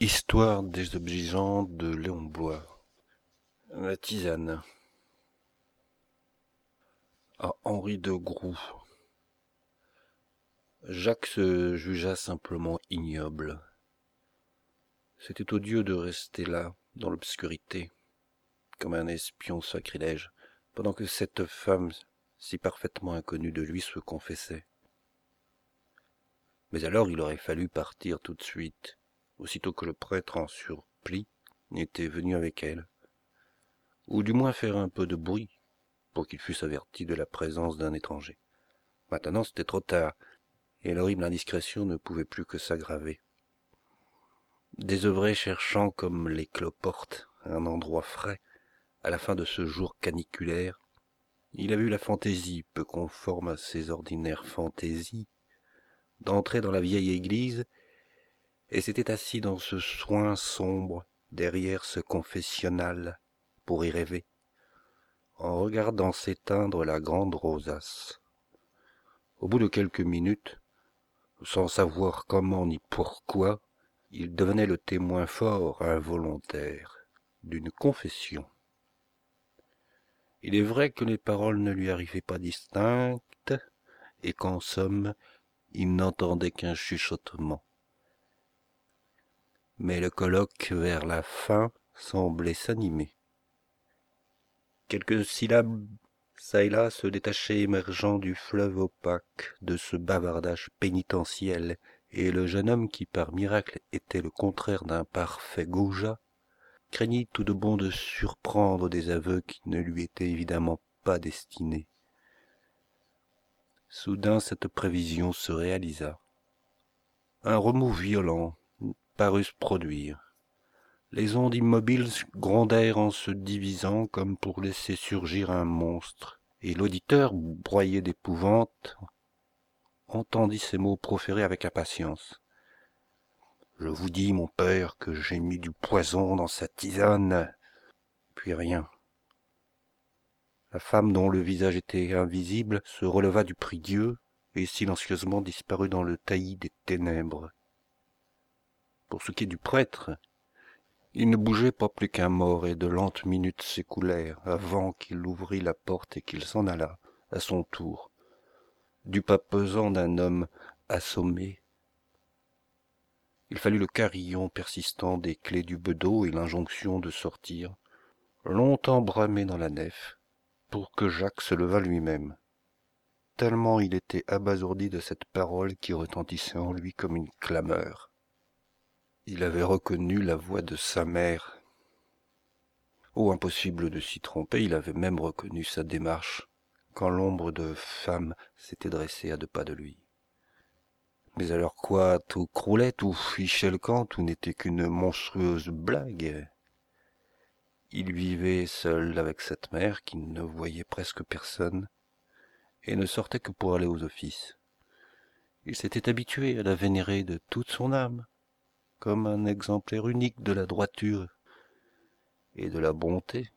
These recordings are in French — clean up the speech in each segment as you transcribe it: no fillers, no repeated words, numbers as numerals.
Histoire désobligeante de Léon Bloy. La tisane. À Henri de Groux. Jacques se jugea simplement ignoble. C'était odieux de rester là, dans l'obscurité, comme un espion sacrilège, pendant que cette femme, si parfaitement inconnue de lui, se confessait. Mais alors il aurait fallu partir tout de suite, aussitôt que le prêtre en surplis était venu avec elle, ou du moins faire un peu de bruit, pour qu'ils fussent avertis de la présence d'un étranger. Maintenant c'était trop tard, et l'horrible indiscrétion ne pouvait plus que s'aggraver. Désœuvré cherchant comme les cloportes un endroit frais, à la fin de ce jour caniculaire, il avait eu la fantaisie, peu conforme à ses ordinaires fantaisies, d'entrer dans la vieille église, et s'était assis dans ce soin sombre, derrière ce confessionnal, pour y rêver, en regardant s'éteindre la grande rosace. Au bout de quelques minutes, sans savoir comment ni pourquoi, il devenait le témoin fort involontaire d'une confession. Il est vrai que les paroles ne lui arrivaient pas distinctes, et qu'en somme, il n'entendait qu'un chuchotement. Mais le colloque, vers la fin, semblait s'animer. Quelques syllabes, çà et là, se détachaient émergeant du fleuve opaque de ce bavardage pénitentiel, et le jeune homme qui, par miracle, était le contraire d'un parfait goujat, craignit tout de bon de surprendre des aveux qui ne lui étaient évidemment pas destinés. Soudain cette prévision se réalisa. Un remous violent parut se produire. Les ondes immobiles grondèrent en se divisant comme pour laisser surgir un monstre, et l'auditeur, broyé d'épouvante, entendit ces mots proférés avec impatience. « Je vous dis, mon père, que j'ai mis du poison dans sa tisane. » Puis rien. La femme dont le visage était invisible se releva du prie-dieu et silencieusement disparut dans le taillis des ténèbres. Pour ce qui est du prêtre, il ne bougeait pas plus qu'un mort et de lentes minutes s'écoulèrent avant qu'il ouvrît la porte et qu'il s'en alla, à son tour, du pas pesant d'un homme assommé. Il fallut le carillon persistant des clés du bedeau et l'injonction de sortir, longtemps bramé dans la nef, pour que Jacques se levât lui-même, tellement il était abasourdi de cette parole qui retentissait en lui comme une clameur. Il avait reconnu la voix de sa mère. Oh, impossible de s'y tromper, il avait même reconnu sa démarche, quand l'ombre de femme s'était dressée à 2 pas de lui. Mais alors quoi, tout croulait, tout fichait le camp, tout n'était qu'une monstrueuse blague. Il vivait seul avec cette mère qui ne voyait presque personne et ne sortait que pour aller aux offices. Il s'était habitué à la vénérer de toute son âme, comme un exemplaire unique de la droiture et de la bonté.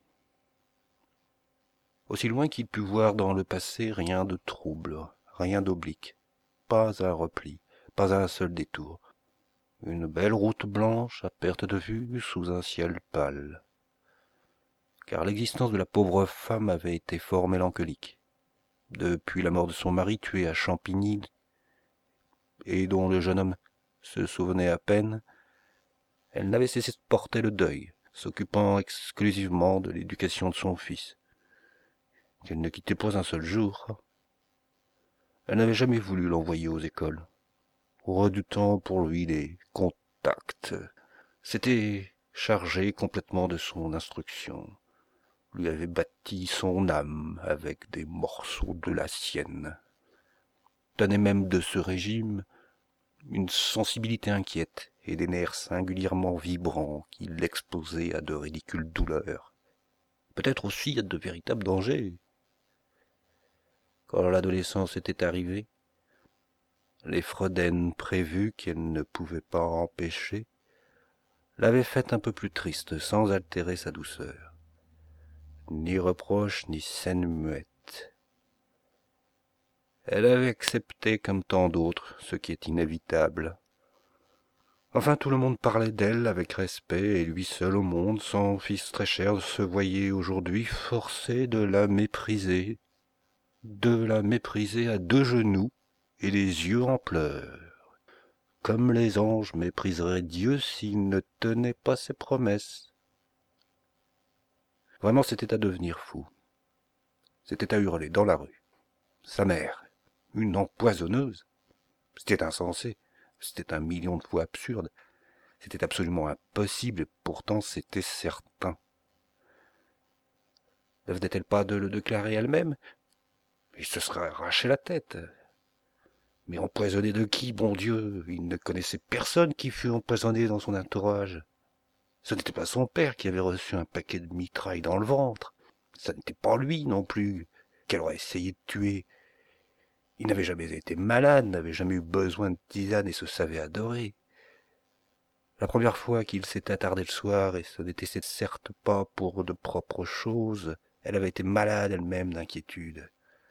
Aussi loin qu'il put voir dans le passé, rien de trouble, rien d'oblique, pas un repli, pas un seul détour. Une belle route blanche à perte de vue sous un ciel pâle. Car l'existence de la pauvre femme avait été fort mélancolique. Depuis la mort de son mari tué à Champigny, et dont le jeune homme se souvenait à peine, elle n'avait cessé de porter le deuil, s'occupant exclusivement de l'éducation de son fils, qu'elle ne quittait pas un seul jour. Elle n'avait jamais voulu l'envoyer aux écoles, redoutant pour lui les contacts. S'était chargée complètement de son instruction, lui avait bâti son âme avec des morceaux de la sienne. Tenait même de ce régime une sensibilité inquiète et des nerfs singulièrement vibrants qui l'exposaient à de ridicules douleurs, peut-être aussi à de véritables dangers. Quand l'adolescence était arrivée, les fredaines prévues qu'elle ne pouvait pas empêcher l'avaient faite un peu plus triste sans altérer sa douceur. Ni reproches ni scènes muettes. Elle avait accepté comme tant d'autres ce qui est inévitable, Enfin, tout le monde parlait d'elle avec respect, et lui seul au monde, son fils très cher, se voyait aujourd'hui forcé de la mépriser à deux genoux et les yeux en pleurs, comme les anges mépriseraient Dieu s'il ne tenait pas ses promesses. Vraiment, c'était à devenir fou. C'était à hurler dans la rue. Sa mère, une empoisonneuse. C'était insensé. C'était un million de fois absurde. C'était absolument impossible, et pourtant c'était certain. Ne venait-elle pas de le déclarer elle-même? Il se serait arraché la tête. Mais empoisonné de qui, bon Dieu? Il ne connaissait personne qui fût empoisonné dans son entourage. Ce n'était pas son père qui avait reçu un paquet de mitraille dans le ventre. Ça n'était pas lui non plus qu'elle aurait essayé de tuer. Il n'avait jamais été malade, n'avait jamais eu besoin de tisane et se savait adorer. La première fois qu'il s'était attardé le soir, et ce n'était certes pas pour de propres choses, elle avait été malade elle-même d'inquiétude.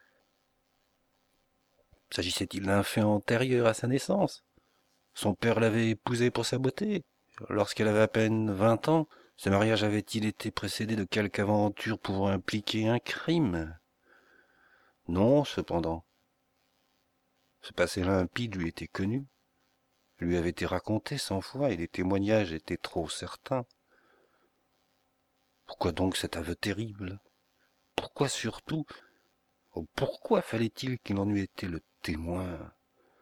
S'agissait-il d'un fait antérieur à sa naissance? Son père l'avait épousée pour sa beauté. Lorsqu'elle avait à peine 20 ans, ce mariage avait-il été précédé de quelque aventure pouvant impliquer un crime? Non, cependant. Ce passé limpide lui était connu, lui avait été raconté 100 fois, et les témoignages étaient trop certains. Pourquoi donc cet aveu terrible? Pourquoi surtout? Oh, pourquoi fallait-il qu'il en eût été le témoin?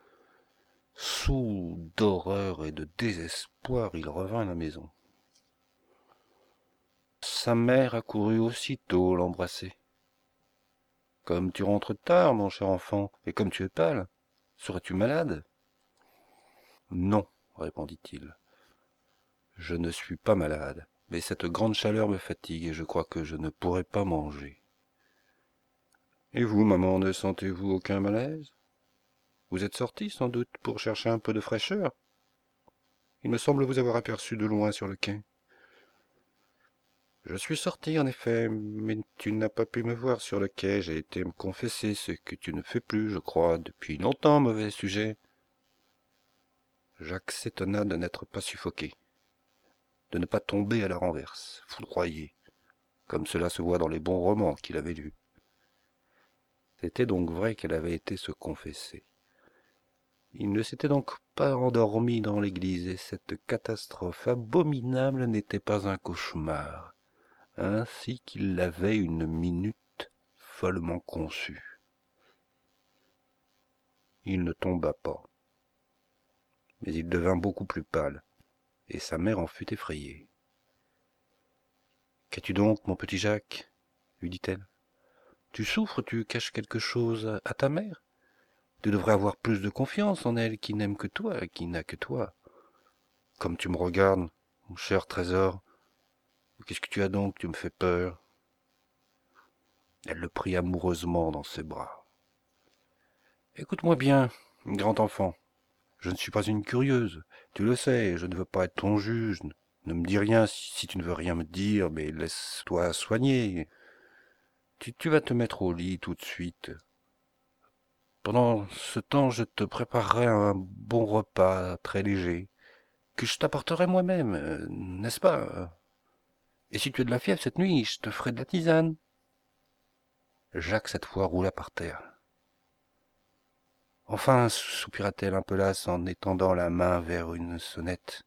Sourd d'horreur et de désespoir, il revint à la maison. Sa mère accourut aussitôt l'embrasser. « Comme tu rentres tard, mon cher enfant, et comme tu es pâle, serais-tu malade ?»« Non, répondit-il, je ne suis pas malade, mais cette grande chaleur me fatigue et je crois que je ne pourrai pas manger. »« Et vous, maman, ne sentez-vous aucun malaise? Vous êtes sortie, sans doute, pour chercher un peu de fraîcheur? Il me semble vous avoir aperçu de loin sur le quai. »« Je suis sorti, en effet, mais tu n'as pas pu me voir sur le quai. J'ai été me confesser, ce que tu ne fais plus, je crois, depuis longtemps, mauvais sujet. » Jacques s'étonna de n'être pas suffoqué, de ne pas tomber à la renverse, foudroyé, comme cela se voit dans les bons romans qu'il avait lus. C'était donc vrai qu'elle avait été se confesser. Il ne s'était donc pas endormi dans l'église, et cette catastrophe abominable n'était pas un cauchemar, ainsi qu'il l'avait une minute follement conçue. Il ne tomba pas, mais il devint beaucoup plus pâle, et sa mère en fut effrayée. « Qu'as-tu donc, mon petit Jacques ?» lui dit-elle. « Tu souffres, tu caches quelque chose à ta mère? Tu devrais avoir plus de confiance en elle qui n'aime que toi, qui n'a que toi. Comme tu me regardes, mon cher trésor, qu'est-ce que tu as donc? Tu me fais peur. » Elle le prit amoureusement dans ses bras. « Écoute-moi bien, grand enfant. Je ne suis pas une curieuse, tu le sais, je ne veux pas être ton juge. Ne me dis rien si tu ne veux rien me dire, mais laisse-toi soigner. Tu vas te mettre au lit tout de suite. Pendant ce temps, je te préparerai un bon repas très léger, que je t'apporterai moi-même, n'est-ce pas? Et si tu as de la fièvre cette nuit, je te ferai de la tisane. » Jacques, cette fois, roula par terre. « Enfin, soupira-t-elle un peu lasse en étendant la main vers une sonnette.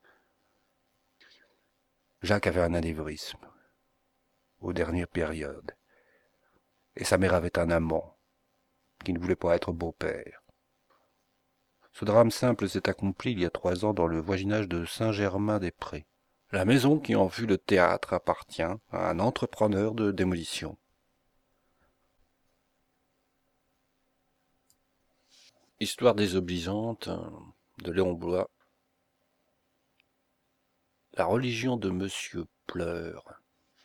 Jacques avait un anévrisme, aux dernières périodes, et sa mère avait un amant, qui ne voulait pas être beau-père. Ce drame simple s'est accompli il y a 3 ans dans le voisinage de Saint-Germain-des-Prés. La maison qui en fut le théâtre appartient à un entrepreneur de démolition. Histoire désobligeante de Léon Bloy. La religion de Monsieur Pleur.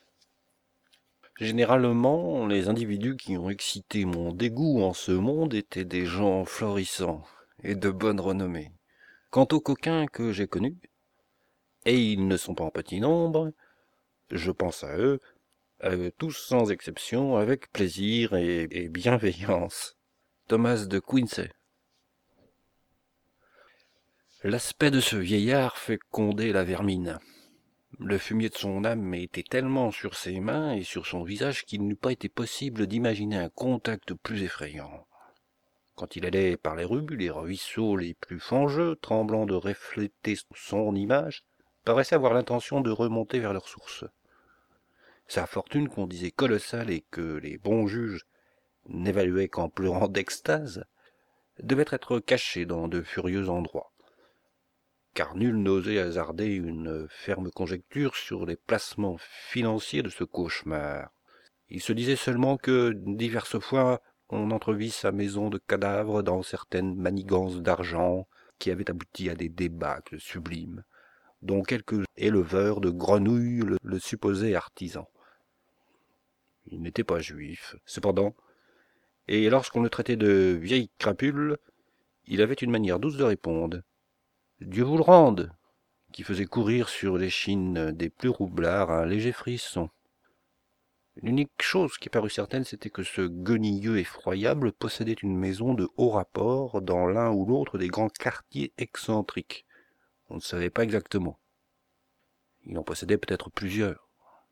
Généralement, les individus qui ont excité mon dégoût en ce monde étaient des gens florissants et de bonne renommée. Quant aux coquins que j'ai connus, et ils ne sont pas en petit nombre, je pense à eux, tous sans exception, avec plaisir et bienveillance. Thomas de Quincy. L'aspect de ce vieillard fait conder la vermine. Le fumier de son âme était tellement sur ses mains et sur son visage qu'il n'eût pas été possible d'imaginer un contact plus effrayant. Quand il allait par les rues, les ruisseaux les plus fangeux, tremblant de refléter son image, paraissaient avoir l'intention de remonter vers leur source. Sa fortune, qu'on disait colossale et que les bons juges n'évaluaient qu'en pleurant d'extase, devait être cachée dans de furieux endroits. Car nul n'osait hasarder une ferme conjecture sur les placements financiers de ce cauchemar. Il se disait seulement que, diverses fois, on entrevit sa maison de cadavres dans certaines manigances d'argent qui avaient abouti à des débâcles sublimes, dont quelques éleveurs de grenouilles le supposaient artisan. Il n'était pas juif, cependant, et lorsqu'on le traitait de vieille crapule, il avait une manière douce de répondre « Dieu vous le rende !» qui faisait courir sur l'échine des plus roublards un léger frisson. L'unique chose qui parut certaine, c'était que ce guenilleux effroyable possédait une maison de haut rapport dans l'un ou l'autre des grands quartiers excentriques. On ne savait pas exactement. Il en possédait peut-être plusieurs.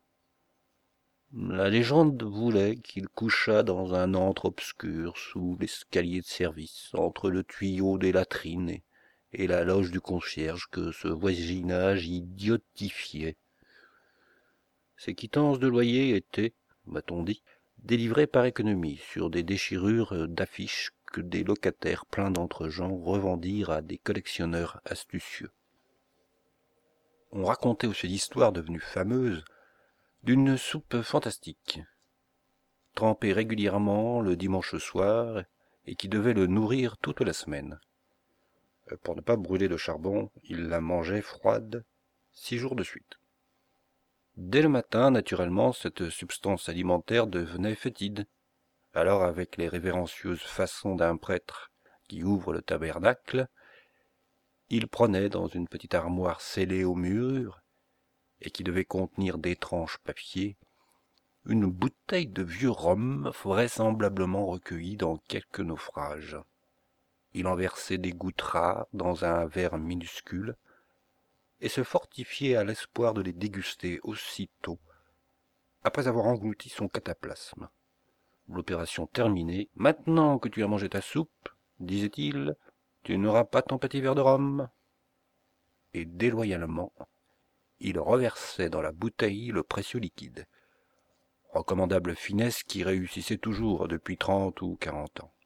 La légende voulait qu'il couchât dans un antre obscur, sous l'escalier de service, entre le tuyau des latrines et la loge du concierge, que ce voisinage idiotifiait. Ses quittances de loyer étaient, m'a-t-on dit, délivrées par économie sur des déchirures d'affiches que des locataires pleins d'entre-gens revendirent à des collectionneurs astucieux. On racontait aussi l'histoire devenue fameuse d'une soupe fantastique, trempée régulièrement le dimanche soir et qui devait le nourrir toute la semaine. Pour ne pas brûler de charbon, il la mangeait froide 6 jours de suite. Dès le matin, naturellement, cette substance alimentaire devenait fétide. Alors, avec les révérencieuses façons d'un prêtre qui ouvre le tabernacle, il prenait dans une petite armoire scellée au mur, et qui devait contenir d'étranges papiers, une bouteille de vieux rhum vraisemblablement recueillie dans quelque naufrage. Il en versait des gouttes rares dans un verre minuscule, et se fortifiait à l'espoir de les déguster aussitôt, après avoir englouti son cataplasme. L'opération terminée, « Maintenant que tu as mangé ta soupe, disait-il, tu n'auras pas ton petit verre de rhum. » Et déloyalement, il reversait dans la bouteille le précieux liquide. Recommandable finesse qui réussissait toujours depuis 30 ou 40 ans.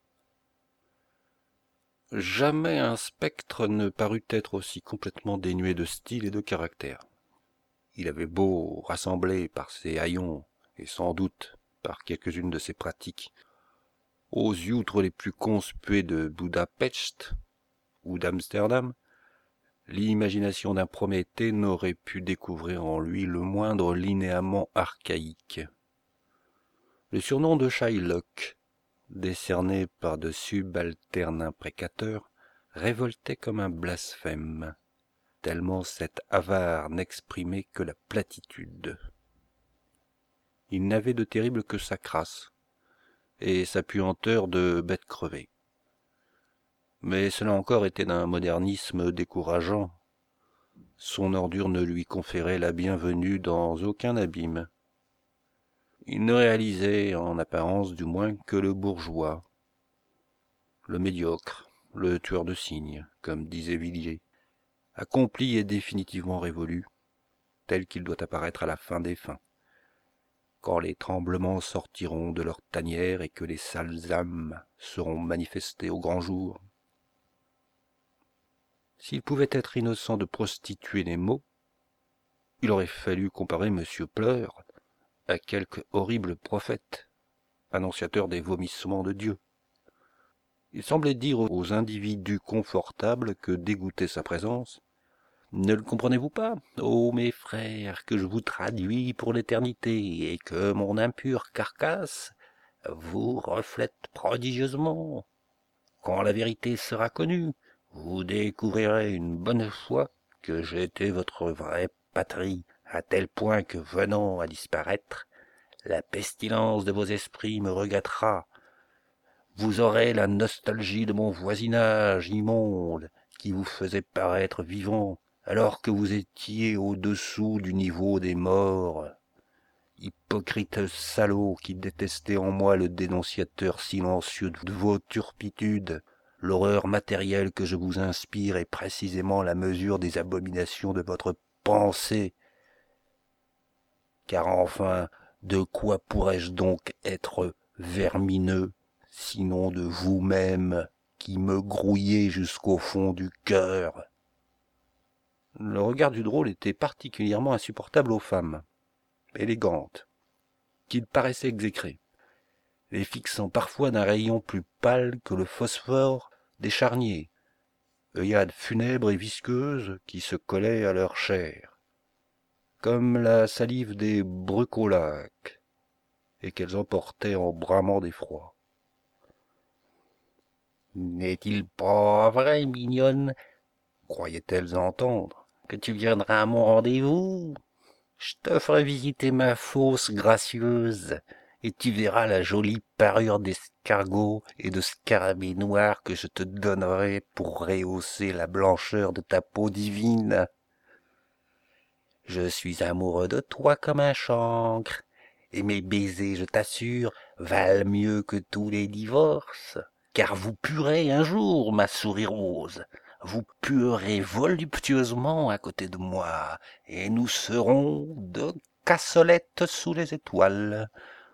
Jamais un spectre ne parut être aussi complètement dénué de style et de caractère. Il avait beau rassembler par ses haillons, et sans doute par quelques-unes de ses pratiques, aux youtres les plus conspués de Budapest ou d'Amsterdam, l'imagination d'un Prométhée n'aurait pu découvrir en lui le moindre linéament archaïque. Le surnom de Shylock, décerné par de subalternes imprécateurs, révoltait comme un blasphème, tellement cet avare n'exprimait que la platitude. Il n'avait de terrible que sa crasse, et sa puanteur de bête crevée. Mais cela encore était d'un modernisme décourageant. Son ordure ne lui conférait la bienvenue dans aucun abîme. Il ne réalisait, en apparence du moins, que le bourgeois, le médiocre, le tueur de cygnes, comme disait Villiers, accompli et définitivement révolu, tel qu'il doit apparaître à la fin des fins, quand les tremblements sortiront de leur tanière et que les sales âmes seront manifestées au grand jour. S'il pouvait être innocent de prostituer les mots, il aurait fallu comparer M. Pleur à quelque horrible prophète, annonciateur des vomissements de Dieu. Il semblait dire aux individus confortables que dégoûtait sa présence: « Ne le comprenez-vous pas, ô mes frères, que je vous traduis pour l'éternité, et que mon impure carcasse vous reflète prodigieusement. Quand la vérité sera connue, vous découvrirez une bonne fois que j'étais votre vraie patrie, à tel point que, venant à disparaître, la pestilence de vos esprits me regâtera. Vous aurez la nostalgie de mon voisinage immonde, qui vous faisait paraître vivant, alors que vous étiez au-dessous du niveau des morts. Hypocrite salaud qui détestait en moi le dénonciateur silencieux de vos turpitudes. L'horreur matérielle que je vous inspire est précisément la mesure des abominations de votre pensée. Car enfin, de quoi pourrais-je donc être vermineux, sinon de vous-même, qui me grouillez jusqu'au fond du cœur? Le regard du drôle était particulièrement insupportable aux femmes, élégantes, qu'il paraissait exécrer, les fixant parfois d'un rayon plus pâle que le phosphore des charniers, œillades funèbres et visqueuses qui se collaient à leur chair, comme la salive des brucolaques, et qu'elles emportaient en bramant d'effroi. « N'est-il pas vrai, mignonne, croyaient-elles entendre, que tu viendras à mon rendez-vous? Je te ferai visiter ma fosse gracieuse, et tu verras la jolie parure d'escargot et de scarabée noir que je te donnerai pour rehausser la blancheur de ta peau divine. Je suis amoureux de toi comme un chancre, et mes baisers, je t'assure, valent mieux que tous les divorces, car vous puerez un jour, ma souris rose, vous puerez voluptueusement à côté de moi, et nous serons deux cassolettes sous les étoiles. »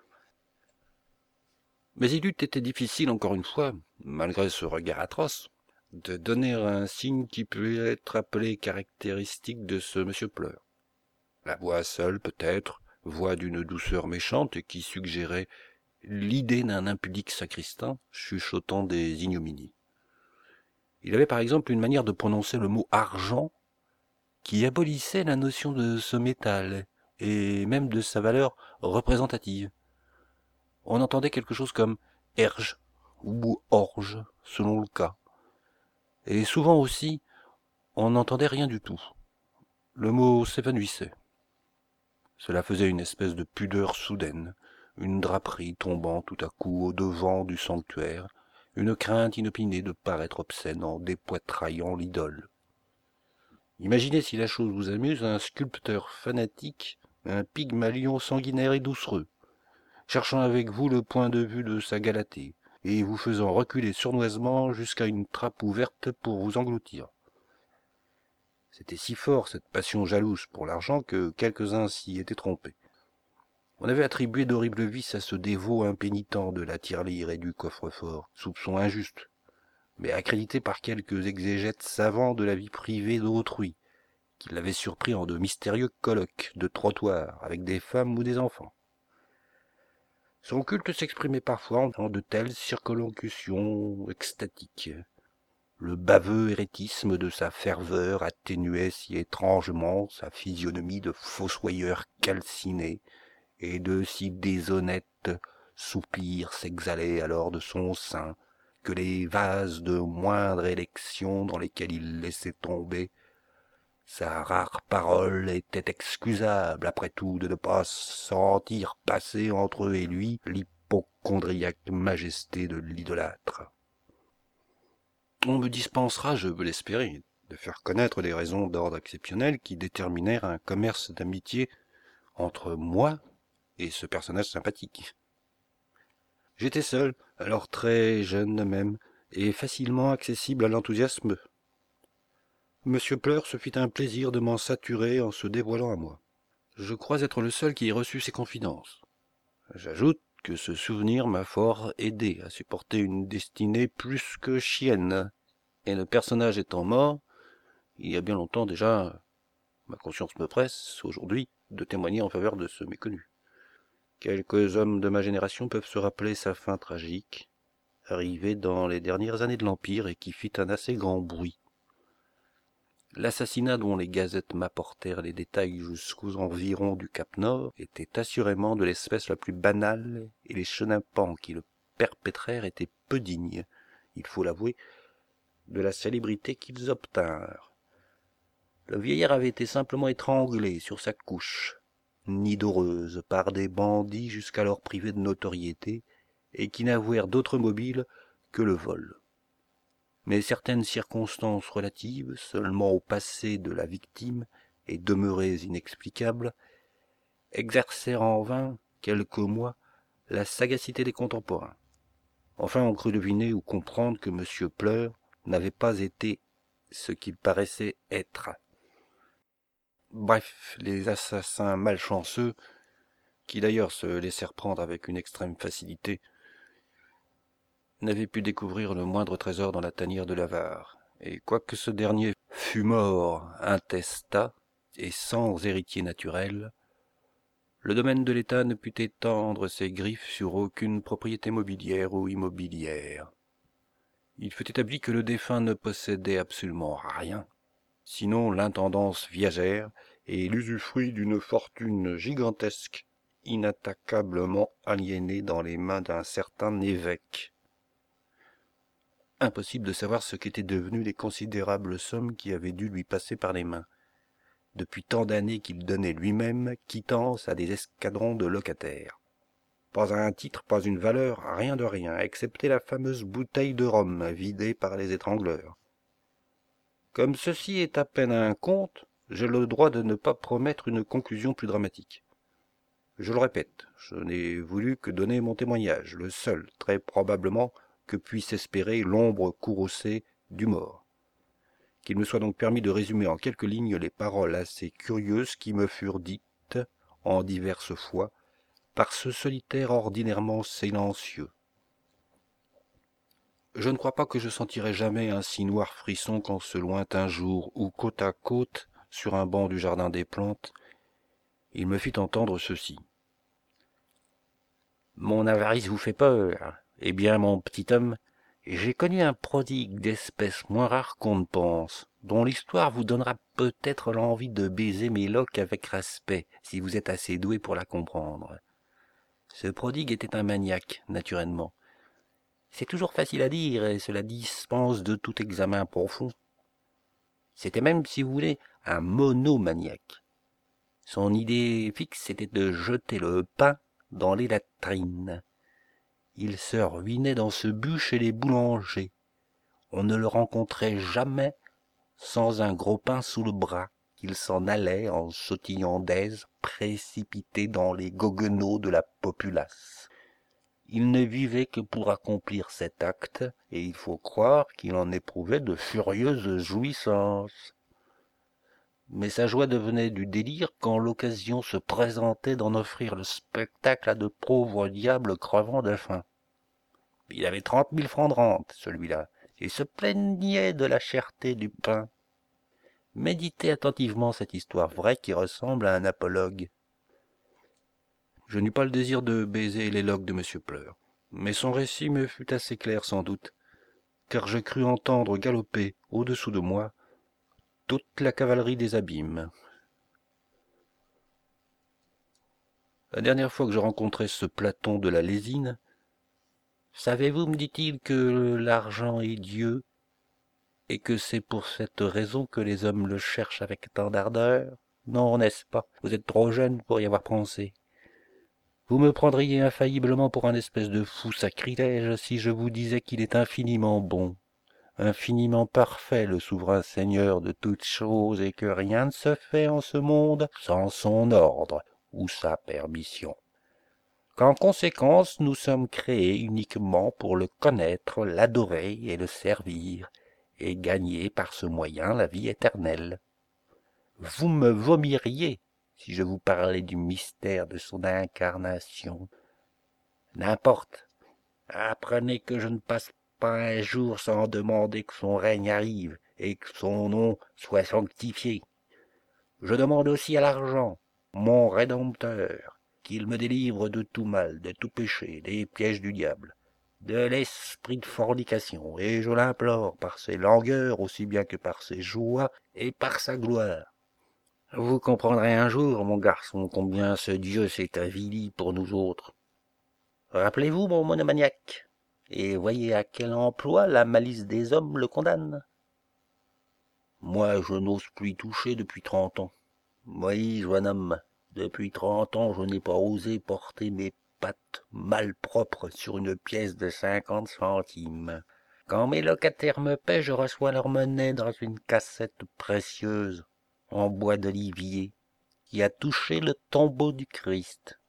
Mais il eût été difficile, encore une fois, malgré ce regard atroce, de donner un signe qui peut être appelé caractéristique de ce monsieur Pleur. La voix seule, peut-être, voix d'une douceur méchante et qui suggérait l'idée d'un impudique sacristain chuchotant des ignominies. Il avait par exemple une manière de prononcer le mot argent qui abolissait la notion de ce métal et même de sa valeur représentative. On entendait quelque chose comme erge ou orge selon le cas. Et souvent aussi, on n'entendait rien du tout. Le mot s'évanouissait. Cela faisait une espèce de pudeur soudaine, une draperie tombant tout à coup au-devant du sanctuaire, une crainte inopinée de paraître obscène en dépoitraillant l'idole. Imaginez, si la chose vous amuse, un sculpteur fanatique, un Pygmalion sanguinaire et doucereux, cherchant avec vous le point de vue de sa Galatée, et vous faisant reculer sournoisement jusqu'à une trappe ouverte pour vous engloutir. C'était si fort, cette passion jalouse pour l'argent, que quelques-uns s'y étaient trompés. On avait attribué d'horribles vices à ce dévot impénitent de la tirelire et du coffre-fort, soupçon injuste, mais accrédité par quelques exégètes savants de la vie privée d'autrui, qui l'avaient surpris en de mystérieux colloques de trottoir avec des femmes ou des enfants. Son culte s'exprimait parfois en de telles circonlocutions extatiques. Le baveux hérétisme de sa ferveur atténuait si étrangement sa physionomie de fossoyeur calciné, et de si déshonnêtes soupirs s'exhalaient alors de son sein, que les vases de moindre élection dans lesquels il laissait tomber sa rare parole était excusable, après tout, de ne pas sentir passer entre eux et lui l'hypocondriaque majesté de l'idolâtre. On me dispensera, je veux l'espérer, de faire connaître les raisons d'ordre exceptionnel qui déterminèrent un commerce d'amitié entre moi et ce personnage sympathique. J'étais seul, alors très jeune même, et facilement accessible à l'enthousiasme. Monsieur Pleur se fit un plaisir de m'en saturer en se dévoilant à moi. Je crois être le seul qui ait reçu ses confidences. J'ajoute que ce souvenir m'a fort aidé à supporter une destinée plus que chienne, et le personnage étant mort, il y a bien longtemps déjà, ma conscience me presse, aujourd'hui, de témoigner en faveur de ce méconnu. Quelques hommes de ma génération peuvent se rappeler sa fin tragique, arrivée dans les dernières années de l'Empire et qui fit un assez grand bruit. L'assassinat dont les gazettes m'apportèrent les détails jusqu'aux environs du Cap Nord était assurément de l'espèce la plus banale, et les chenapans qui le perpétrèrent étaient peu dignes, il faut l'avouer, de la célébrité qu'ils obtinrent. Le vieillard avait été simplement étranglé sur sa couche, nid d'heureuse, par des bandits jusqu'alors privés de notoriété, et qui n'avouèrent d'autre mobile que le vol. mais certaines circonstances relatives seulement au passé de la victime et demeurées inexplicables exercèrent en vain quelques mois la sagacité des contemporains. Enfin, on crut deviner ou comprendre que M. Pleur n'avait pas été ce qu'il paraissait être. Bref, les assassins malchanceux, qui d'ailleurs se laissèrent prendre avec une extrême facilité, n'avaient pu découvrir le moindre trésor dans la tanière de l'avare, et quoique ce dernier fût mort intestat et sans héritier naturel, le domaine de l'État ne put étendre ses griffes sur aucune propriété mobilière ou immobilière. Il fut établi que le défunt ne possédait absolument rien, sinon l'intendance viagère et l'usufruit d'une fortune gigantesque, inattaquablement aliénée dans les mains d'un certain évêque. Impossible de savoir ce qu'étaient devenues les considérables sommes qui avaient dû lui passer par les mains, depuis tant d'années qu'il donnait lui-même quittance à des escadrons de locataires. Pas un titre, pas une valeur, rien de rien, excepté la fameuse bouteille de rhum vidée par les étrangleurs. Comme ceci est à peine un conte, j'ai le droit de ne pas promettre une conclusion plus dramatique. Je le répète, je n'ai voulu que donner mon témoignage, le seul, très probablement, que puisse espérer l'ombre courroucée du mort. Qu'il me soit donc permis de résumer en quelques lignes les paroles assez curieuses qui me furent dites, en diverses fois, par ce solitaire ordinairement silencieux. Je ne crois pas que je sentirai jamais un si noir frisson qu'en ce lointain jour où, côte à côte, sur un banc du jardin des plantes, il me fit entendre ceci. « Mon avarice vous fait peur. Eh bien, mon petit homme, j'ai connu un prodigue d'espèces moins rares qu'on ne pense, dont l'histoire vous donnera peut-être l'envie de baiser mes loques avec respect, si vous êtes assez doué pour la comprendre. Ce prodigue était un maniaque, naturellement. C'est toujours facile à dire, et cela dispense de tout examen profond. C'était même, si vous voulez, un monomaniaque. Son idée fixe était de jeter le pain dans les latrines. Il se ruinait dans ce but chez les boulangers. On ne le rencontrait jamais sans un gros pain sous le bras, qu'il s'en allait en sautillant d'aise, précipité dans les goguenots de la populace. Il ne vivait que pour accomplir cet acte, et il faut croire qu'il en éprouvait de furieuses jouissances. Mais sa joie devenait du délire quand l'occasion se présentait d'en offrir le spectacle à de pauvres diables crevant de faim. Il avait 30 000 francs de rente, celui-là, et se plaignait de la cherté du pain. Méditez attentivement cette histoire vraie qui ressemble à un apologue. Je n'eus pas le désir de baiser l'éloque de M. Pleur, mais son récit me fut assez clair sans doute, car je crus entendre galoper au-dessous de moi toute la cavalerie des abîmes. La dernière fois que je rencontrai ce Platon de la Lésine, « Savez-vous, me dit-il, que l'argent est Dieu, et que c'est pour cette raison que les hommes le cherchent avec tant d'ardeur? Non, n'est-ce pas? Vous êtes trop jeune pour y avoir pensé. Vous me prendriez infailliblement pour un espèce de fou sacrilège si je vous disais qu'il est infiniment bon, infiniment parfait, le souverain Seigneur de toutes choses, et que rien ne se fait en ce monde sans son ordre ou sa permission. Qu'en conséquence, nous sommes créés uniquement pour le connaître, l'adorer et le servir, et gagner par ce moyen la vie éternelle. Vous me vomiriez si je vous parlais du mystère de son incarnation. N'importe, apprenez que je ne passe pas un jour sans demander que son règne arrive et que son nom soit sanctifié. Je demande aussi à l'argent, mon Rédempteur, qu'il me délivre de tout mal, de tout péché, des pièges du diable, de l'esprit de fornication, et je l'implore par ses langueurs aussi bien que par ses joies et par sa gloire. Vous comprendrez un jour, mon garçon, combien ce Dieu s'est avili pour nous autres. Rappelez-vous mon monomaniaque, et voyez à quel emploi la malice des hommes le condamne. Moi, je n'ose plus y toucher depuis 30 ans. Oui, jeune homme, depuis 30 ans, je n'ai pas osé porter mes pattes malpropres sur une pièce de 50 centimes. Quand mes locataires me paient, je reçois leur monnaie dans une cassette précieuse, en bois d'olivier, qui a touché le tombeau du Christ.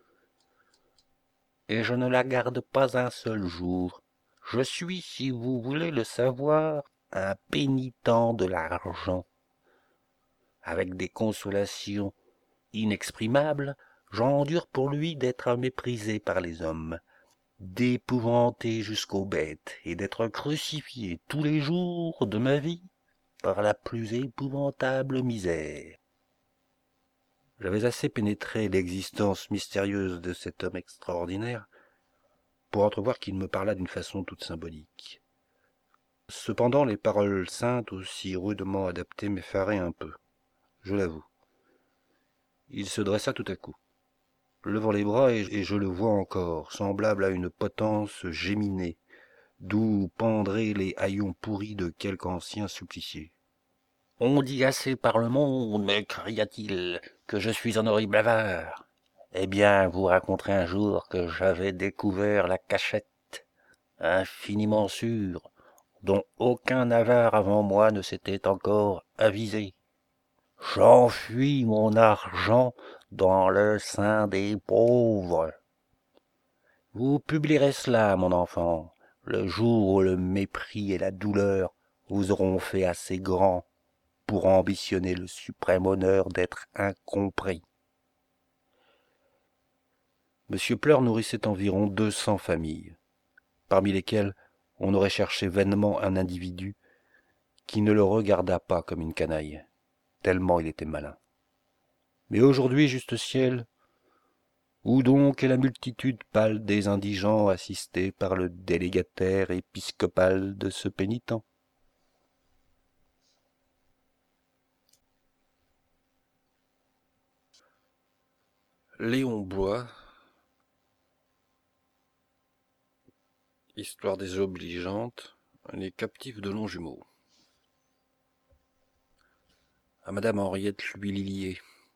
Et je ne la garde pas un seul jour. Je suis, si vous voulez le savoir, un pénitent de l'argent. Avec des consolations inexprimables, j'endure pour lui d'être méprisé par les hommes, d'épouvanter jusqu'aux bêtes et d'être crucifié tous les jours de ma vie par la plus épouvantable misère. J'avais assez pénétré l'existence mystérieuse de cet homme extraordinaire pour entrevoir qu'il me parla d'une façon toute symbolique. Cependant, les paroles saintes, aussi rudement adaptées, m'effaraient un peu, je l'avoue. Il se dressa tout à coup, levant les bras, et je le vois encore, semblable à une potence géminée, d'où pendraient les haillons pourris de quelque ancien supplicié. « On dit assez par le monde, me cria-t-il, que je suis un horrible avare. Eh bien, vous raconterez un jour que j'avais découvert la cachette, infiniment sûre, dont aucun avare avant moi ne s'était encore avisé. J'enfuis mon argent dans le sein des pauvres. Vous publierez cela, mon enfant, le jour où le mépris et la douleur vous auront fait assez grand pour ambitionner le suprême honneur d'être incompris. » Monsieur Pleur nourrissait environ 200 familles, parmi lesquelles on aurait cherché vainement un individu qui ne le regardât pas comme une canaille, tellement il était malin. Mais aujourd'hui, juste ciel, où donc est la multitude pâle des indigents assistés par le délégataire épiscopal de ce pénitent? Léon Bloy, Histoire désobligeante, les captifs de Longjumeau. À Madame Henriette L'Huillier.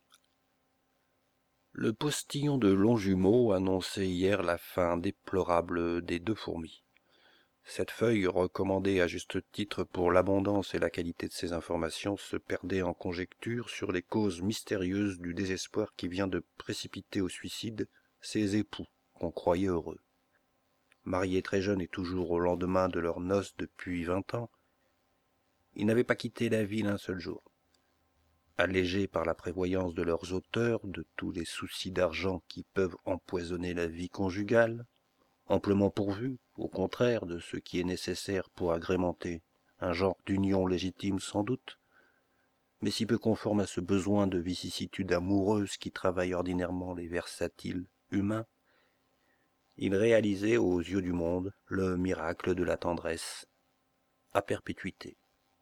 Le postillon de Longjumeau annonçait hier la fin déplorable des 2 fourmis. Cette feuille, recommandée à juste titre pour l'abondance et la qualité de ses informations, se perdait en conjectures sur les causes mystérieuses du désespoir qui vient de précipiter au suicide ces époux qu'on croyait heureux. Mariés très jeunes et toujours au lendemain de leurs noces depuis 20 ans, ils n'avaient pas quitté la ville un seul jour. Allégés par la prévoyance de leurs auteurs de tous les soucis d'argent qui peuvent empoisonner la vie conjugale, amplement pourvus, au contraire, de ce qui est nécessaire pour agrémenter un genre d'union légitime sans doute, mais si peu conforme à ce besoin de vicissitude amoureuse qui travaille ordinairement les versatiles humains, il réalisait aux yeux du monde le miracle de la tendresse à perpétuité.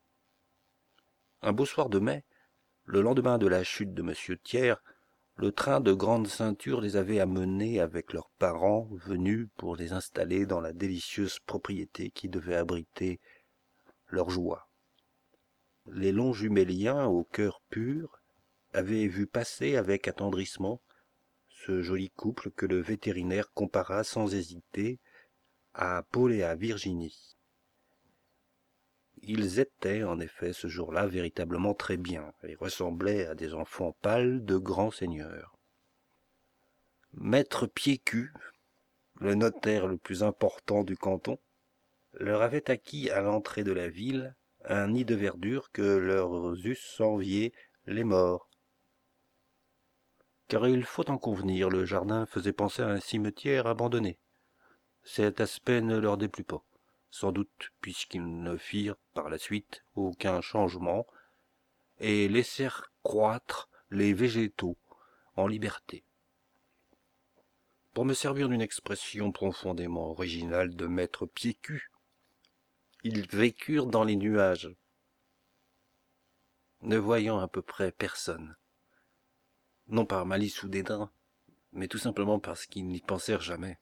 Un beau soir de mai, le lendemain de la chute de M. Thiers, le train de grande ceinture les avait amenés avec leurs parents venus pour les installer dans la délicieuse propriété qui devait abriter leur joie. Les Longjuméliens, au cœur pur, avaient vu passer avec attendrissement ce joli couple que le vétérinaire compara sans hésiter à Paul et à Virginie. Ils étaient, en effet, ce jour-là, véritablement très bien, et ressemblaient à des enfants pâles de grands seigneurs. Maître Piécu, le notaire le plus important du canton, leur avait acquis à l'entrée de la ville un nid de verdure que leur eussent envié les morts. Car il faut en convenir, le jardin faisait penser à un cimetière abandonné. Cet aspect ne leur déplut pas, sans doute puisqu'ils ne firent par la suite aucun changement et laissèrent croître les végétaux en liberté. Pour me servir d'une expression profondément originale de maître Piécu, ils vécurent dans les nuages, ne voyant à peu près personne, non par malice ou dédain, mais tout simplement parce qu'ils n'y pensèrent jamais.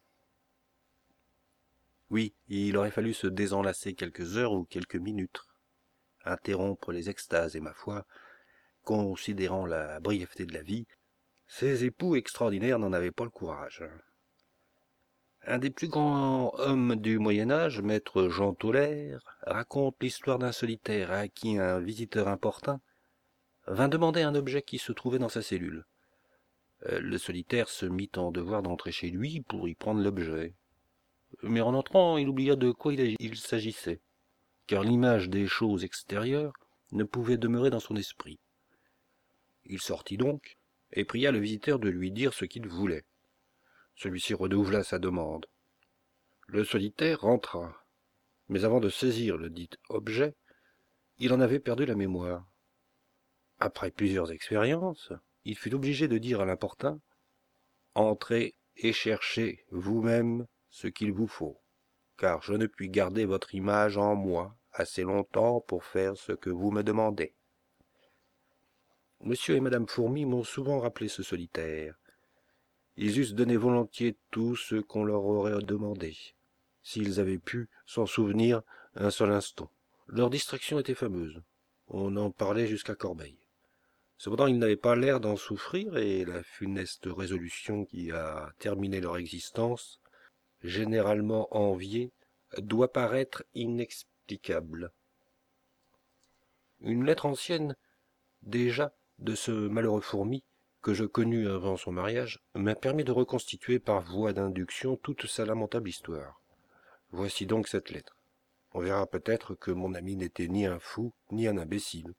Oui, il aurait fallu se désenlacer quelques heures ou quelques minutes, interrompre les extases, et ma foi, considérant la brièveté de la vie, ces époux extraordinaires n'en avaient pas le courage. Un des plus grands hommes du Moyen-Âge, maître Jean Tolaire, raconte l'histoire d'un solitaire à qui un visiteur importun vint demander un objet qui se trouvait dans sa cellule. Le solitaire se mit en devoir d'entrer chez lui pour y prendre l'objet. Mais en entrant, il oublia de quoi il s'agissait, car l'image des choses extérieures ne pouvait demeurer dans son esprit. Il sortit donc et pria le visiteur de lui dire ce qu'il voulait. Celui-ci redoubla sa demande. Le solitaire rentra, mais avant de saisir le dit objet, il en avait perdu la mémoire. Après plusieurs expériences, il fut obligé de dire à l'importun « Entrez et cherchez vous-même ce qu'il vous faut, car je ne puis garder votre image en moi assez longtemps pour faire ce que vous me demandez. » Monsieur et Madame Fourmi m'ont souvent rappelé ce solitaire. Ils eussent donné volontiers tout ce qu'on leur aurait demandé, s'ils avaient pu s'en souvenir un seul instant. Leur distraction était fameuse. On en parlait jusqu'à Corbeil. Cependant, ils n'avaient pas l'air d'en souffrir, et la funeste résolution qui a terminé leur existence, généralement enviée, doit paraître inexplicable. Une lettre ancienne, déjà, de ce malheureux Fourmi, que je connus avant son mariage, m'a permis de reconstituer par voie d'induction toute sa lamentable histoire. Voici donc cette lettre. On verra peut-être que mon ami n'était ni un fou, ni un imbécile.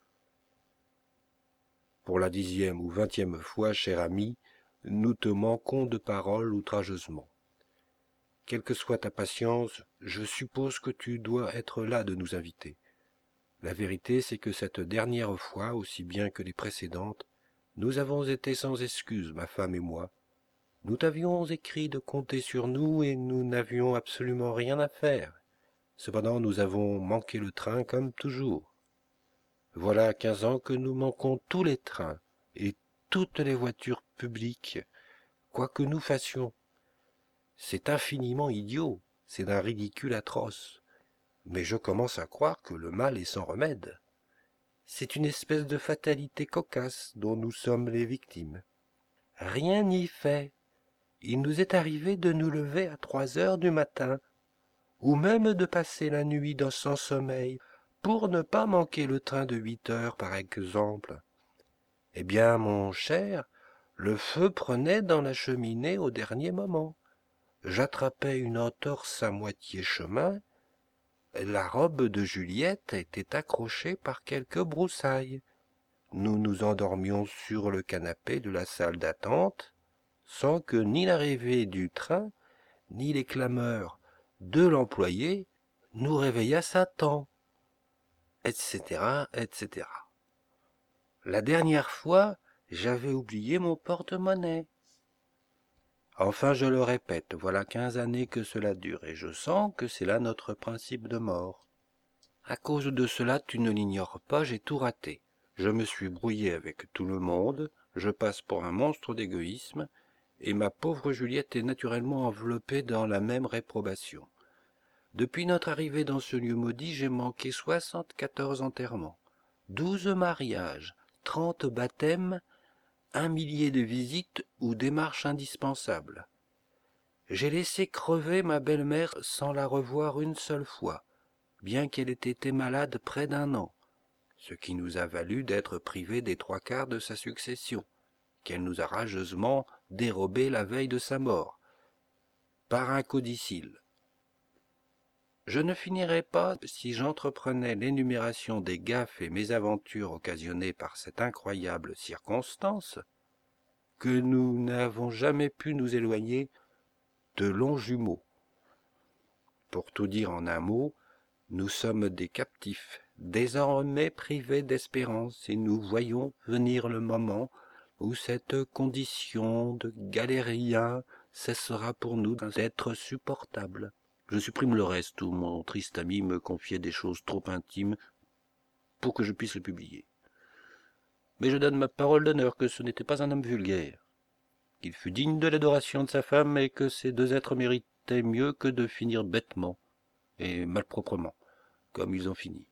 Pour la 10e ou 20e fois, cher ami, nous te manquons de parole outrageusement. Quelle que soit ta patience, je suppose que tu dois être là de nous inviter. La vérité, c'est que cette dernière fois, aussi bien que les précédentes, nous avons été sans excuse, ma femme et moi. Nous t'avions écrit de compter sur nous et nous n'avions absolument rien à faire. Cependant, nous avons manqué le train comme toujours. Voilà 15 ans que nous manquons tous les trains et toutes les voitures publiques, quoi que nous fassions. C'est infiniment idiot, c'est d'un ridicule atroce. Mais je commence à croire que le mal est sans remède. C'est une espèce de fatalité cocasse dont nous sommes les victimes. Rien n'y fait. Il nous est arrivé de nous lever à 3 heures du matin, ou même de passer la nuit sans sommeil, pour ne pas manquer le train de 8 heures, par exemple. Eh bien, mon cher, le feu prenait dans la cheminée au dernier moment. J'attrapais une entorse à moitié chemin. La robe de Juliette était accrochée par quelques broussailles. Nous nous endormions sur le canapé de la salle d'attente, sans que ni l'arrivée du train, ni les clameurs de l'employé nous réveillassent à temps, etc., etc. La dernière fois, j'avais oublié mon porte-monnaie. Enfin, je le répète, voilà 15 années que cela dure, et je sens que c'est là notre principe de mort. À cause de cela, tu ne l'ignores pas, j'ai tout raté. Je me suis brouillé avec tout le monde, je passe pour un monstre d'égoïsme, et ma pauvre Juliette est naturellement enveloppée dans la même réprobation. Depuis notre arrivée dans ce lieu maudit, j'ai manqué 74 enterrements, 12 mariages, 30 baptêmes, 1 millier de visites ou démarches indispensables. J'ai laissé crever ma belle-mère sans la revoir une seule fois, bien qu'elle ait été malade près d'1 an, ce qui nous a valu d'être privés des 3/4 de sa succession, qu'elle nous a rageusement dérobée la veille de sa mort, par un codicille. Je ne finirais pas si j'entreprenais l'énumération des gaffes et mésaventures occasionnées par cette incroyable circonstance, que nous n'avons jamais pu nous éloigner de longs jumeaux. Pour tout dire en un mot, nous sommes des captifs, désormais privés d'espérance, et nous voyons venir le moment où cette condition de galérien cessera pour nous d'être supportable. Je supprime le reste où mon triste ami me confiait des choses trop intimes pour que je puisse le publier. Mais je donne ma parole d'honneur que ce n'était pas un homme vulgaire, qu'il fut digne de l'adoration de sa femme et que ces 2 êtres méritaient mieux que de finir bêtement et malproprement, comme ils ont fini.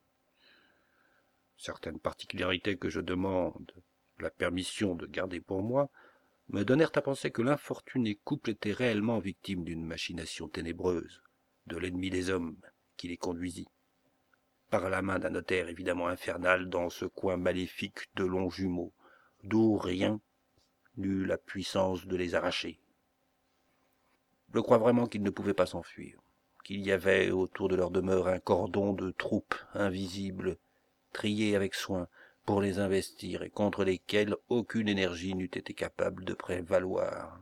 Certaines particularités que je demande la permission de garder pour moi me donnèrent à penser que l'infortuné couple était réellement victime d'une machination ténébreuse, de l'ennemi des hommes qui les conduisit, par la main d'un notaire évidemment infernal dans ce coin maléfique de Longjumeau, d'où rien n'eut la puissance de les arracher. Je crois vraiment qu'ils ne pouvaient pas s'enfuir, qu'il y avait autour de leur demeure un cordon de troupes invisibles, triées avec soin, pour les investir et contre lesquels aucune énergie n'eût été capable de prévaloir.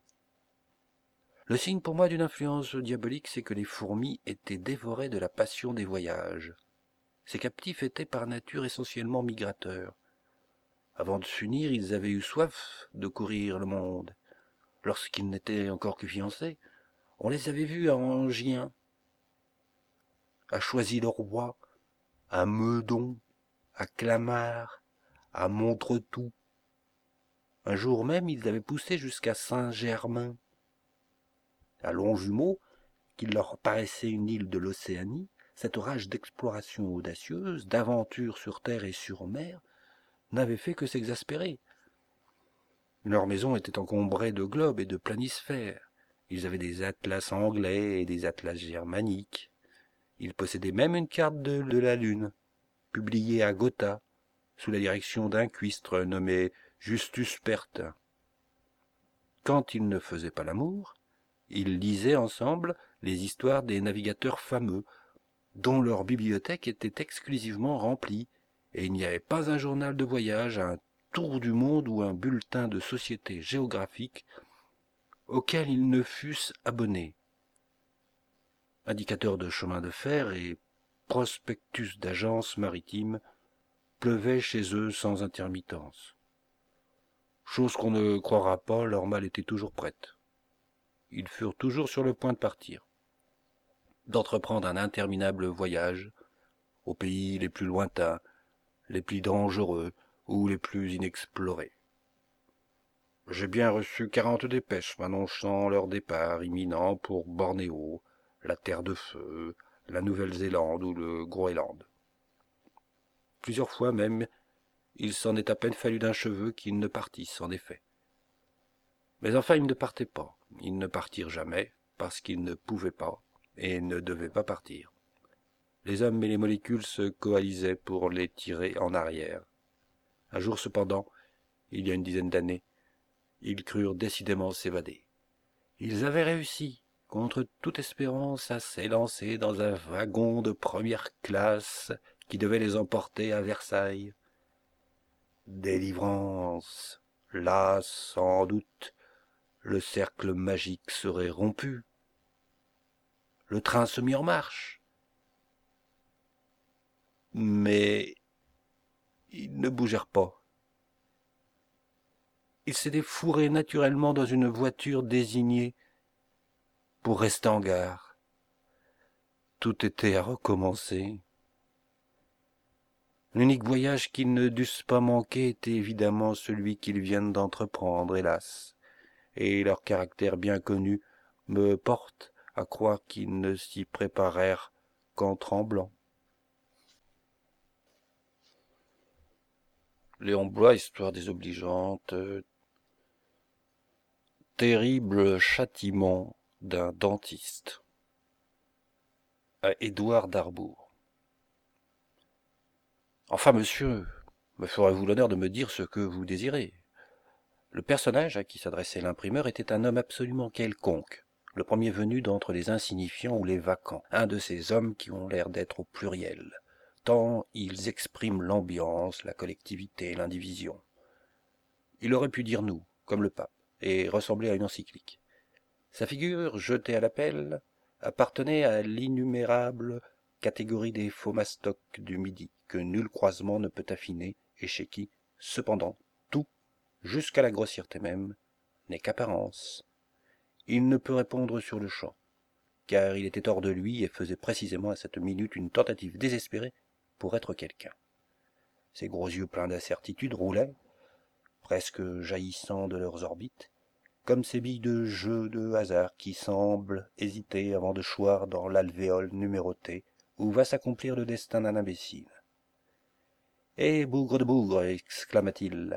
Le signe pour moi d'une influence diabolique, c'est que les fourmis étaient dévorées de la passion des voyages. Ces captifs étaient par nature essentiellement migrateurs. Avant de s'unir, ils avaient eu soif de courir le monde. Lorsqu'ils n'étaient encore que fiancés, on les avait vus à Angien, à Choisy-le-Roi, à Meudon, à Clamart, à Montretout. Un jour même, ils avaient poussé jusqu'à Saint-Germain. À Longjumeau, qui leur paraissait une île de l'Océanie, cette rage d'exploration audacieuse, d'aventure sur terre et sur mer, n'avait fait que s'exaspérer. Leur maison était encombrée de globes et de planisphères. Ils avaient des atlas anglais et des atlas germaniques. Ils possédaient même une carte de la Lune, publiée à Gotha, sous la direction d'un cuistre nommé Justus Pertin. Quand ils ne faisaient pas l'amour, ils lisaient ensemble les histoires des navigateurs fameux, dont leur bibliothèque était exclusivement remplie, et il n'y avait pas un journal de voyage, un tour du monde ou un bulletin de société géographique auquel ils ne fussent abonnés. Indicateurs de chemin de fer et prospectus d'agences maritimes pleuvaient chez eux sans intermittence. Chose qu'on ne croira pas, leur malle était toujours prête. Ils furent toujours sur le point de partir, d'entreprendre un interminable voyage aux pays les plus lointains, les plus dangereux ou les plus inexplorés. J'ai bien reçu 40 dépêches m'annonçant leur départ imminent pour Bornéo, la Terre de Feu, la Nouvelle-Zélande ou le Groenland. Plusieurs fois même, il s'en est à peine fallu d'un cheveu qu'ils ne partissent, en effet. Mais enfin, ils ne partaient pas. Ils ne partirent jamais, parce qu'ils ne pouvaient pas et ne devaient pas partir. Les hommes et les molécules se coalisaient pour les tirer en arrière. Un jour cependant, il y a une dizaine d'années, ils crurent décidément s'évader. Ils avaient réussi, contre toute espérance, à s'élancer dans un wagon de première classe qui devait les emporter à Versailles. Délivrance. Là, sans doute, le cercle magique serait rompu. Le train se mit en marche. Mais ils ne bougèrent pas. Ils s'étaient fourrés naturellement dans une voiture désignée pour rester en gare. Tout était à recommencer. L'unique voyage qu'ils ne dussent pas manquer était évidemment celui qu'ils viennent d'entreprendre, hélas, et leur caractère bien connu me porte à croire qu'ils ne s'y préparèrent qu'en tremblant. Léon Bloy, histoire désobligeante. Terrible châtiment d'un dentiste. À Édouard d'Arbour. Enfin, monsieur, me ferez-vous l'honneur de me dire ce que vous désirez? Le personnage à qui s'adressait l'imprimeur était un homme absolument quelconque, le premier venu d'entre les insignifiants ou les vacants, un de ces hommes qui ont l'air d'être au pluriel, tant ils expriment l'ambiance, la collectivité, l'indivision. Il aurait pu dire nous, comme le pape, et ressembler à une encyclique. Sa figure, jetée à la pelle, appartenait à l'innummérable catégorie des faux mastocs du Midi, que nul croisement ne peut affiner, et chez qui, cependant, tout, jusqu'à la grossièreté même, n'est qu'apparence. Il ne peut répondre sur le champ, car il était hors de lui et faisait précisément à cette minute une tentative désespérée pour être quelqu'un. Ses gros yeux pleins d'incertitude roulaient, presque jaillissant de leurs orbites, comme ces billes de jeu de hasard qui semblent hésiter avant de choir dans l'alvéole numérotée où va s'accomplir le destin d'un imbécile. « Eh, bougre de bougre !» exclama-t-il,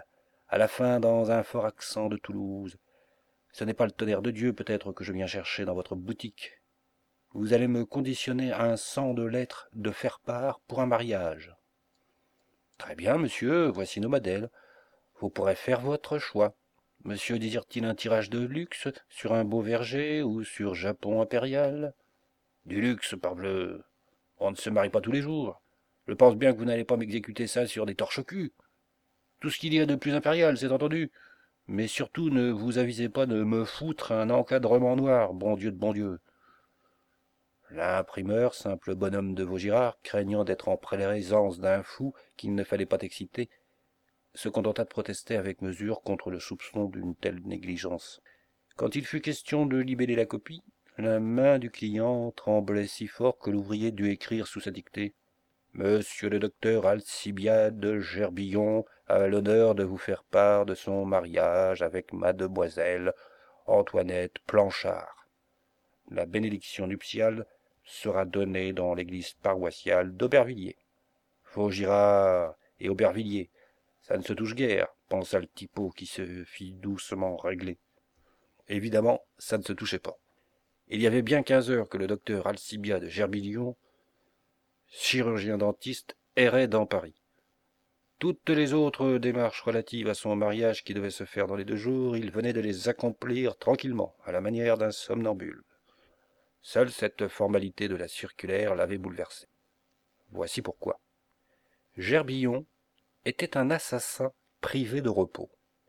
à la fin dans un fort accent de Toulouse. Ce n'est pas le tonnerre de Dieu peut-être que je viens chercher dans votre boutique. Vous allez me conditionner à un 100 de lettres de faire-part pour un mariage. Très bien, monsieur, voici nos modèles. Vous pourrez faire votre choix. Monsieur désire-t-il un tirage de luxe sur un beau verger ou sur Japon impérial? Du luxe, parbleu. On ne se marie pas tous les jours. Je pense bien que vous n'allez pas m'exécuter ça sur des torches-culs. Tout ce qu'il y a de plus impérial, c'est entendu. Mais surtout, ne vous avisez pas de me foutre un encadrement noir, bon Dieu de bon Dieu. L'imprimeur, simple bonhomme de Vaugirard, craignant d'être en présence d'un fou qu'il ne fallait pas exciter, se contenta de protester avec mesure contre le soupçon d'une telle négligence. Quand il fut question de libeller la copie, la main du client tremblait si fort que l'ouvrier dut écrire sous sa dictée. Monsieur le docteur Alcibiade Gerbillon a l'honneur de vous faire part de son mariage avec mademoiselle Antoinette Planchard. La bénédiction nuptiale sera donnée dans l'église paroissiale d'Aubervilliers. Vaugirard et Aubervilliers, ça ne se touche guère, pensa le typo qui se fit doucement régler. Évidemment, ça ne se touchait pas. Il y avait bien 15 heures que le docteur Alcibiade Gerbillon, chirurgien dentiste, errait dans Paris. Toutes les autres démarches relatives à son mariage qui devait se faire dans les 2 jours, il venait de les accomplir tranquillement, à la manière d'un somnambule. Seule cette formalité de la circulaire l'avait bouleversé. Voici pourquoi. Gerbillon était un assassin privé de repos.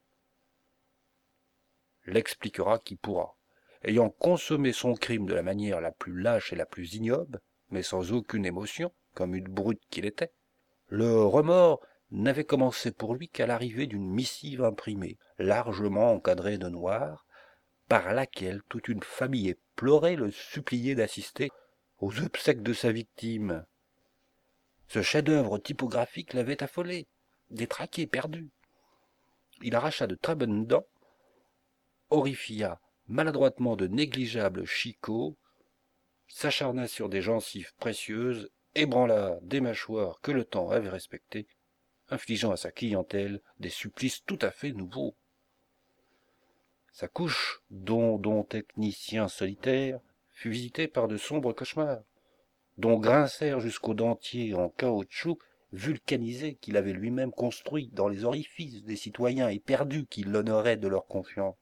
L'expliquera qui pourra. Ayant consommé son crime de la manière la plus lâche et la plus ignoble, mais sans aucune émotion, comme une brute qu'il était, le remords n'avait commencé pour lui qu'à l'arrivée d'une missive imprimée, largement encadrée de noir, par laquelle toute une famille éplorée le suppliait d'assister aux obsèques de sa victime. Ce chef-d'œuvre typographique l'avait affolé, détraqué, perdu. Il arracha de très bonnes dents, horrifia maladroitement de négligeables chicots, s'acharna sur des gencives précieuses, ébranla des mâchoires que le temps avait respectées, infligeant à sa clientèle des supplices tout à fait nouveaux. Sa couche, dont technicien solitaire, fut visitée par de sombres cauchemars, dont grincèrent jusqu'aux dentiers en caoutchouc vulcanisé qu'il avait lui-même construit dans les orifices des citoyens éperdus qui l'honoraient de leur confiance.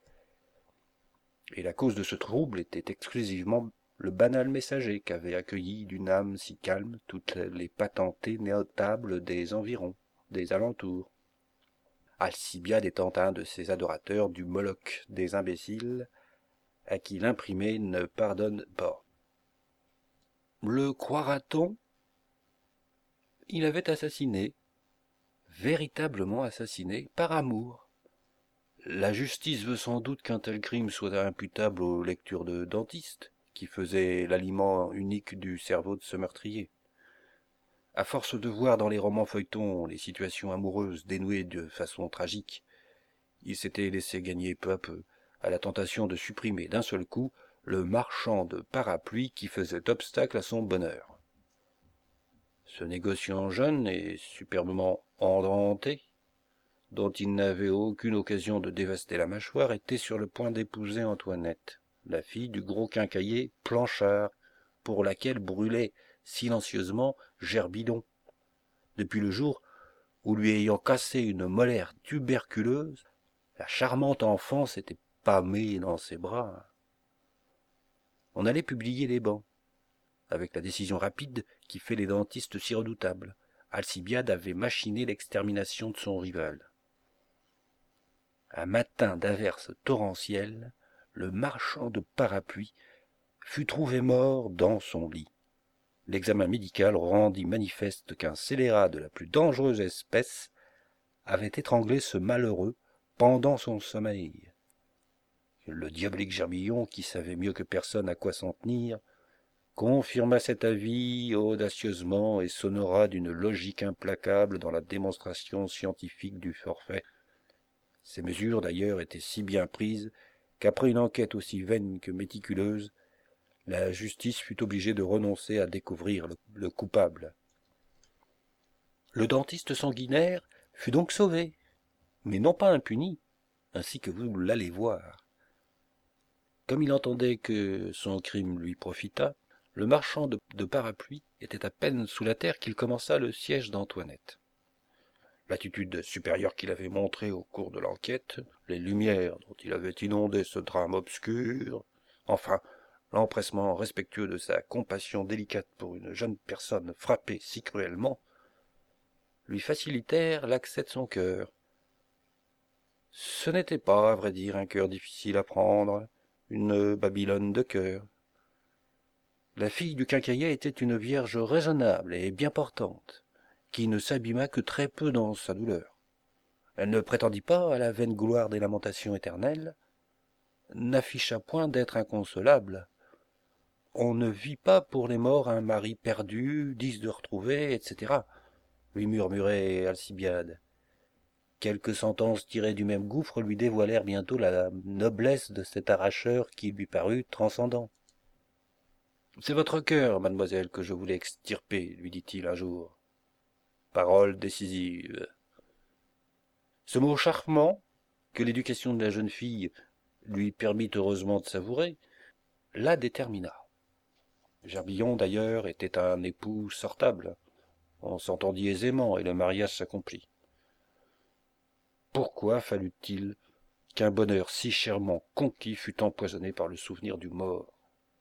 Et la cause de ce trouble était exclusivement le banal messager qu'avait accueilli d'une âme si calme toutes les patentés notables des environs, des alentours. Alcibiade étant un de ces adorateurs du Moloch des imbéciles, à qui l'imprimé ne pardonne pas. Le croira-t-on? Il avait assassiné, véritablement assassiné, par amour. La justice veut sans doute qu'un tel crime soit imputable aux lectures de dentiste, qui faisaient l'aliment unique du cerveau de ce meurtrier. À force de voir dans les romans feuilletons les situations amoureuses dénouées de façon tragique, il s'était laissé gagner peu à peu à la tentation de supprimer d'un seul coup le marchand de parapluies qui faisait obstacle à son bonheur. Ce négociant jeune et superbement endenté, dont il n'avait aucune occasion de dévaster la mâchoire, était sur le point d'épouser Antoinette, la fille du gros quincaillier Planchard, pour laquelle brûlait silencieusement Gerbillon, depuis le jour où, lui ayant cassé une molaire tuberculeuse, la charmante enfant s'était pâmée dans ses bras. On allait publier les bans, avec la décision rapide qui fait les dentistes si redoutables. Alcibiade avait machiné l'extermination de son rival. Un matin d'averse torrentielle, le marchand de parapluies fut trouvé mort dans son lit. L'examen médical rendit manifeste qu'un scélérat de la plus dangereuse espèce avait étranglé ce malheureux pendant son sommeil. Le diabolique Gerbillon, qui savait mieux que personne à quoi s'en tenir, confirma cet avis audacieusement et s'honora d'une logique implacable dans la démonstration scientifique du forfait. Ces mesures, d'ailleurs, étaient si bien prises qu'après une enquête aussi vaine que méticuleuse, la justice fut obligée de renoncer à découvrir le coupable. Le dentiste sanguinaire fut donc sauvé, mais non pas impuni, ainsi que vous l'allez voir. Comme il entendait que son crime lui profitât, le marchand de parapluies était à peine sous la terre qu'il commença le siège d'Antoinette. L'attitude supérieure qu'il avait montrée au cours de l'enquête, les lumières dont il avait inondé ce drame obscur, enfin, l'empressement respectueux de sa compassion délicate pour une jeune personne frappée si cruellement, lui facilitèrent l'accès de son cœur. Ce n'était pas, à vrai dire, un cœur difficile à prendre, une Babylone de cœur. La fille du quincaillier était une vierge raisonnable et bien portante, qui ne s'abîma que très peu dans sa douleur. Elle ne prétendit pas à la vaine gloire des lamentations éternelles, n'afficha point d'être inconsolable. On ne vit pas pour les morts un mari perdu, 10 de retrouver, etc., lui murmurait Alcibiade. Quelques sentences tirées du même gouffre lui dévoilèrent bientôt la noblesse de cet arracheur qui lui parut transcendant. C'est votre cœur, mademoiselle, que je voulais extirper, lui dit-il un jour. Parole décisive. Ce mot charmant, que l'éducation de la jeune fille lui permit heureusement de savourer, la détermina. Gerbillon, d'ailleurs, était un époux sortable. On s'entendit aisément et le mariage s'accomplit. Pourquoi fallut-il qu'un bonheur si chèrement conquis fût empoisonné par le souvenir du mort?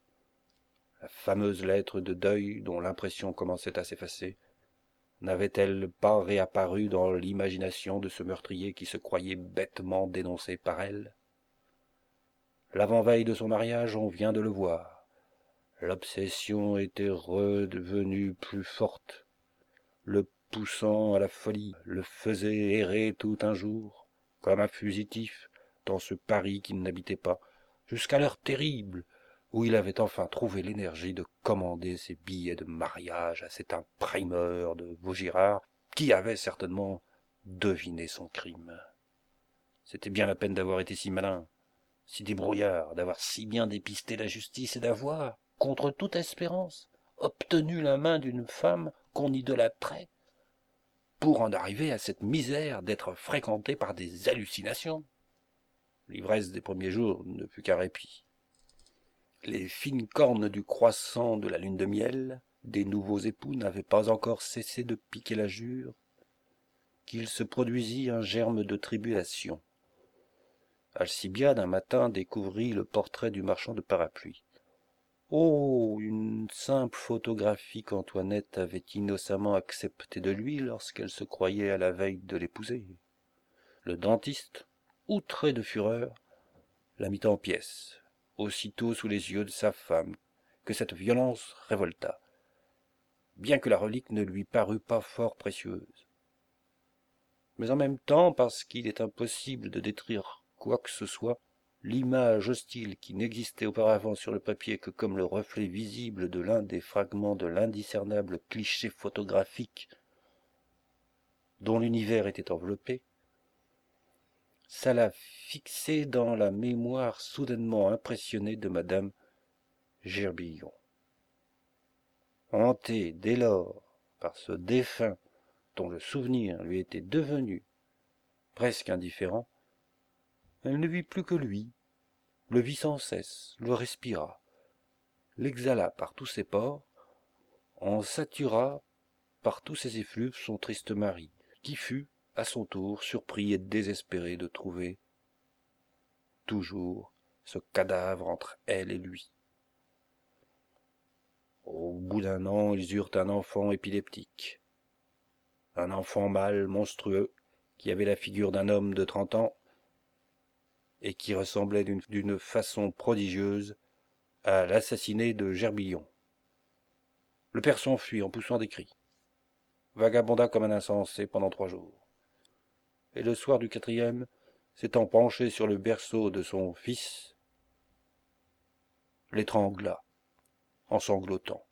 La fameuse lettre de deuil, dont l'impression commençait à s'effacer, n'avait-elle pas réapparu dans l'imagination de ce meurtrier qui se croyait bêtement dénoncé par elle? L'avant-veille de son mariage, on vient de le voir. L'obsession était redevenue plus forte, le poussant à la folie, le faisait errer tout un jour, comme un fugitif, dans ce Paris qu'il n'habitait pas, jusqu'à l'heure terrible où il avait enfin trouvé l'énergie de commander ses billets de mariage à cet imprimeur de Vaugirard, qui avait certainement deviné son crime. C'était bien la peine d'avoir été si malin, si débrouillard, d'avoir si bien dépisté la justice et d'avoir, contre toute espérance, obtenu la main d'une femme qu'on idolâtrait, pour en arriver à cette misère d'être fréquenté par des hallucinations. L'ivresse des premiers jours ne fut qu'un répit. Les fines cornes du croissant de la lune de miel des nouveaux époux n'avaient pas encore cessé de piquer la jure, qu'il se produisit un germe de tribulation. Alcibiade un matin découvrit le portrait du marchand de parapluies. Oh, une simple photographie qu'Antoinette avait innocemment acceptée de lui lorsqu'elle se croyait à la veille de l'épouser. Le dentiste, outré de fureur, la mit en pièces, aussitôt sous les yeux de sa femme, que cette violence révolta, bien que la relique ne lui parût pas fort précieuse. Mais en même temps, parce qu'il est impossible de détruire quoi que ce soit, l'image hostile qui n'existait auparavant sur le papier que comme le reflet visible de l'un des fragments de l'indiscernable cliché photographique dont l'univers était enveloppé, s'alla fixer dans la mémoire soudainement impressionnée de madame Gerbillon. Hantée dès lors par ce défunt dont le souvenir lui était devenu presque indifférent, elle ne vit plus que lui, le vit sans cesse, le respira, l'exhala par tous ses pores, en satura par tous ses effluves son triste mari, qui fut, à son tour, surpris et désespéré de trouver toujours ce cadavre entre elle et lui. Au bout d'un an, ils eurent un enfant épileptique, un enfant mâle monstrueux, qui avait la figure d'un homme de 30 ans et qui ressemblait d'une façon prodigieuse à l'assassiné de Gerbillon. Le père s'enfuit en poussant des cris, vagabonda comme un insensé pendant 3 jours, et le soir du 4e, s'étant penché sur le berceau de son fils, l'étrangla en sanglotant.